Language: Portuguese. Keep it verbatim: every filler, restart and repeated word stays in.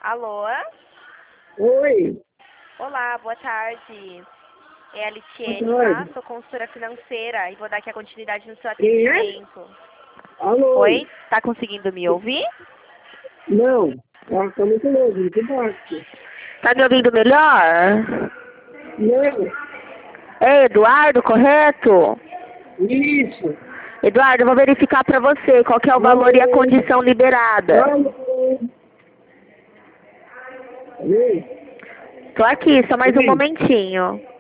Alô? Oi. Olá, boa tarde. É a Litiene, Boa tá? tarde. Sou consultora financeira e vou dar aqui a continuidade no seu Quem é? atendimento. Alô? Oi? Tá conseguindo me ouvir? Não. Tá, tá muito longe, muito baixo. Tá me ouvindo melhor? Não. É Eduardo, correto? Isso. Eduardo, eu vou verificar pra você qual que é o valor e a Alô? condição liberada. Alô? Alô? Tô aqui, só mais um Oi. momentinho.